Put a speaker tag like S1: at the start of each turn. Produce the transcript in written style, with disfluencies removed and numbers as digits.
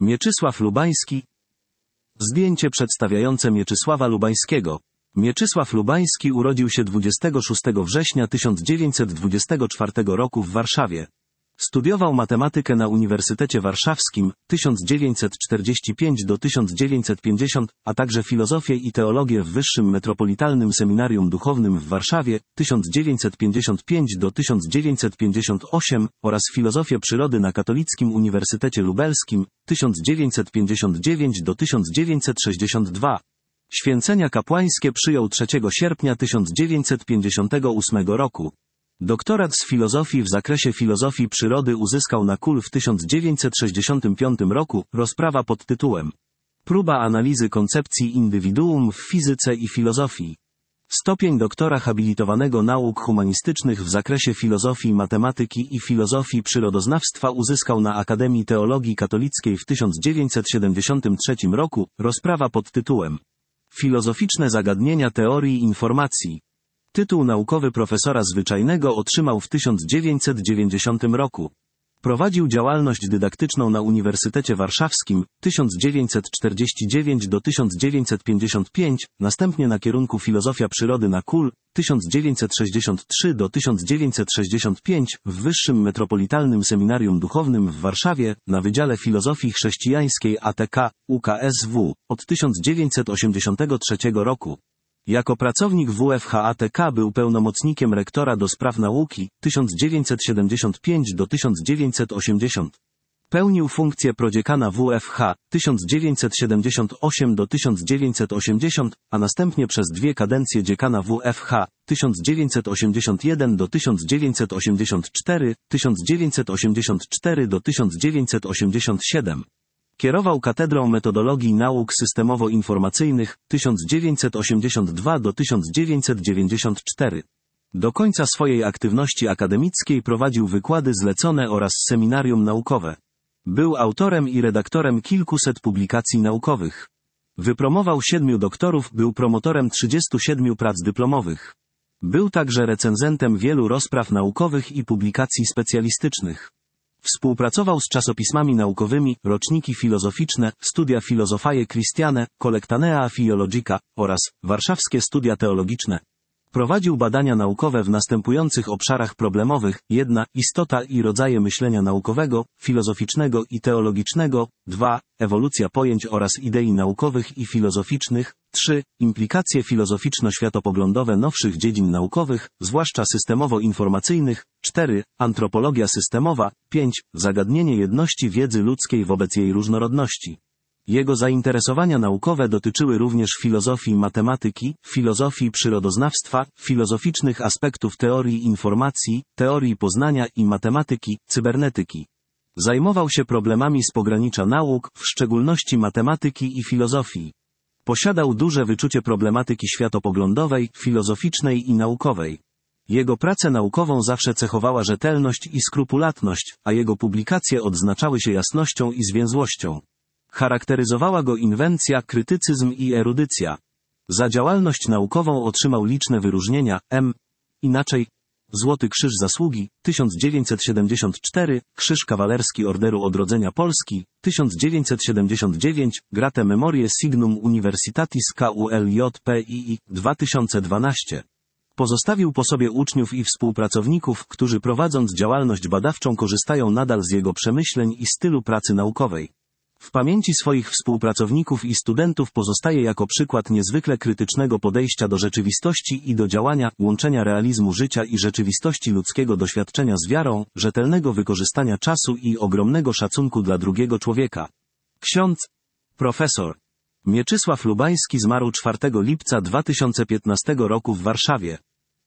S1: Mieczysław Lubański. Zdjęcie przedstawiające Mieczysława Lubańskiego. Mieczysław Lubański urodził się 26 września 1924 roku w Warszawie. Studiował matematykę na Uniwersytecie Warszawskim 1945–1950, a także filozofię i teologię w Wyższym Metropolitalnym Seminarium Duchownym w Warszawie 1955–1958 oraz filozofię przyrody na Katolickim Uniwersytecie Lubelskim 1959–1962. Święcenia kapłańskie przyjął 3 sierpnia 1958 roku. Doktorat z filozofii w zakresie filozofii przyrody uzyskał na KUL w 1965 roku, rozprawa pod tytułem Próba analizy koncepcji indywiduum w fizyce i filozofii. Stopień doktora habilitowanego nauk humanistycznych w zakresie filozofii matematyki i filozofii przyrodoznawstwa uzyskał na Akademii Teologii Katolickiej w 1973 roku, rozprawa pod tytułem Filozoficzne zagadnienia teorii informacji. Tytuł naukowy profesora zwyczajnego otrzymał w 1990 roku. Prowadził działalność dydaktyczną na Uniwersytecie Warszawskim 1949–1955, następnie na kierunku filozofia przyrody na KUL 1963–1965 w Wyższym Metropolitalnym Seminarium Duchownym w Warszawie na Wydziale Filozofii Chrześcijańskiej ATK, UKSW, od 1983 roku. Jako pracownik WFH ATK był pełnomocnikiem rektora do spraw nauki 1975–1980. Pełnił funkcję prodziekana WFH 1978–1980, a następnie przez 2 kadencje dziekana WFH 1981–1984, 1984–1987. Kierował Katedrą Metodologii Nauk Systemowo-Informacyjnych 1982–1994. Do końca swojej aktywności akademickiej prowadził wykłady zlecone oraz seminarium naukowe. Był autorem i redaktorem kilkuset publikacji naukowych. Wypromował 7 doktorów, był promotorem 37 prac dyplomowych. Był także recenzentem wielu rozpraw naukowych i publikacji specjalistycznych. Współpracował z czasopismami naukowymi, Roczniki Filozoficzne, Studia Philosophiae Christiane, Collectanea Theologica oraz Warszawskie Studia Teologiczne. Prowadził badania naukowe w następujących obszarach problemowych: 1. Istota i rodzaje myślenia naukowego, filozoficznego i teologicznego, 2. Ewolucja pojęć oraz idei naukowych i filozoficznych, 3. Implikacje filozoficzno-światopoglądowe nowszych dziedzin naukowych, zwłaszcza systemowo-informacyjnych, 4. Antropologia systemowa, 5. Zagadnienie jedności wiedzy ludzkiej wobec jej różnorodności. Jego zainteresowania naukowe dotyczyły również filozofii matematyki, filozofii przyrodoznawstwa, filozoficznych aspektów teorii informacji, teorii poznania i matematyki, cybernetyki. Zajmował się problemami z pogranicza nauk, w szczególności matematyki i filozofii. Posiadał duże wyczucie problematyki światopoglądowej, filozoficznej i naukowej. Jego pracę naukową zawsze cechowała rzetelność i skrupulatność, a jego publikacje odznaczały się jasnością i zwięzłością. Charakteryzowała go inwencja, krytycyzm i erudycja. Za działalność naukową otrzymał liczne wyróżnienia, inaczej Złoty Krzyż Zasługi, 1974, Krzyż Kawalerski Orderu Odrodzenia Polski, 1979, Grate Memorie Signum Universitatis KULJPII, 2012. Pozostawił po sobie uczniów i współpracowników, którzy prowadząc działalność badawczą korzystają nadal z jego przemyśleń i stylu pracy naukowej. W pamięci swoich współpracowników i studentów pozostaje jako przykład niezwykle krytycznego podejścia do rzeczywistości i do działania, łączenia realizmu życia i rzeczywistości ludzkiego doświadczenia z wiarą, rzetelnego wykorzystania czasu i ogromnego szacunku dla drugiego człowieka. Ksiądz profesor Mieczysław Lubański zmarł 4 lipca 2015 roku w Warszawie.